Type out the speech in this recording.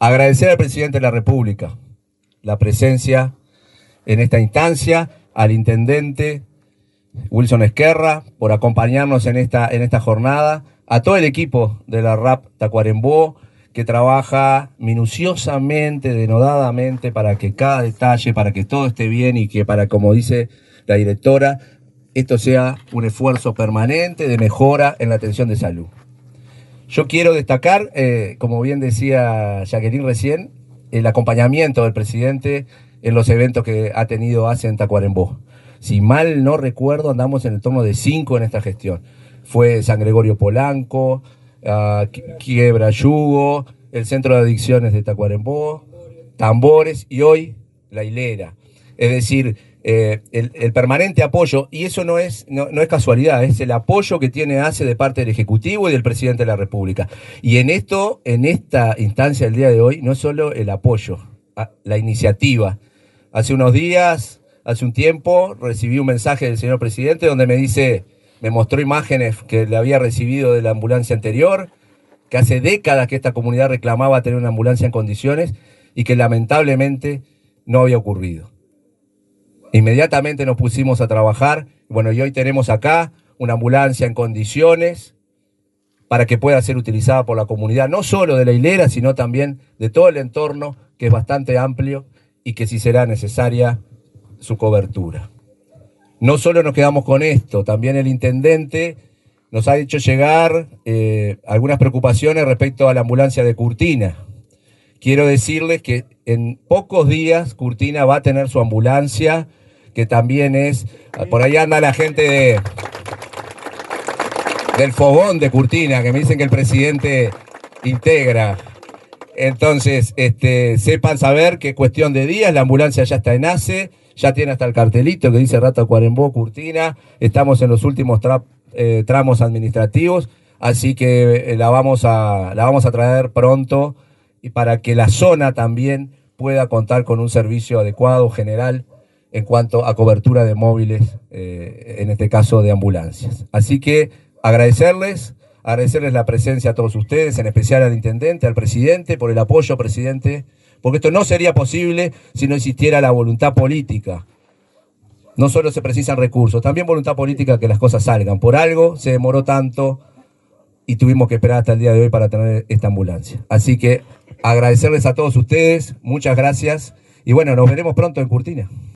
Agradecer al presidente de la República la presencia en esta instancia, al intendente Wilson Ezquerra por acompañarnos en esta jornada, a todo el equipo de la RAP Tacuarembó que trabaja minuciosamente, denodadamente para que cada detalle, para que todo esté bien y que para, como dice la directora, esto sea un esfuerzo permanente de mejora en la atención de salud. Yo quiero destacar, como bien decía Jacqueline recién, el acompañamiento del presidente en los eventos que ha tenido ACE en Tacuarembó. Si mal no recuerdo, andamos en el torno de 5 en esta gestión. Fue San Gregorio Polanco, Quiebra Yugo, el Centro de Adicciones de Tacuarembó, Tambores y hoy La Hilera. Es decir, el permanente apoyo, y eso no es casualidad, es el apoyo que tiene ACE de parte del Ejecutivo y del Presidente de la República. Y en esta instancia del día de hoy, no es solo el apoyo, la iniciativa. Hace unos días, hace un tiempo, recibí un mensaje del señor Presidente donde me mostró imágenes que le había recibido de la ambulancia anterior, que hace décadas que esta comunidad reclamaba tener una ambulancia en condiciones y que lamentablemente no había ocurrido. Inmediatamente nos pusimos a trabajar, bueno, y hoy tenemos acá una ambulancia en condiciones para que pueda ser utilizada por la comunidad, no solo de La Hilera, sino también de todo el entorno, que es bastante amplio y que sí será necesaria su cobertura. No solo nos quedamos con esto, también el intendente nos ha hecho llegar algunas preocupaciones respecto a la ambulancia de Curtina. Quiero decirles que en pocos días Curtina va a tener su ambulancia, que también es, por ahí anda la gente del fogón de Curtina, que me dicen que el presidente integra. Entonces, sepan saber que es cuestión de días, la ambulancia ya está en ACE, ya tiene hasta el cartelito que dice RAP Tacuarembó, Curtina, estamos en los últimos tramos administrativos, así que la vamos a traer pronto y para que la zona también pueda contar con un servicio adecuado, general, en cuanto a cobertura de móviles, en este caso de ambulancias. Así que agradecerles la presencia a todos ustedes, en especial al intendente, al presidente, por el apoyo, presidente, porque esto no sería posible si no existiera la voluntad política. No solo se precisan recursos, también voluntad política que las cosas salgan. Por algo se demoró tanto y tuvimos que esperar hasta el día de hoy para tener esta ambulancia. Así que agradecerles a todos ustedes, muchas gracias y bueno, nos veremos pronto en Curtina.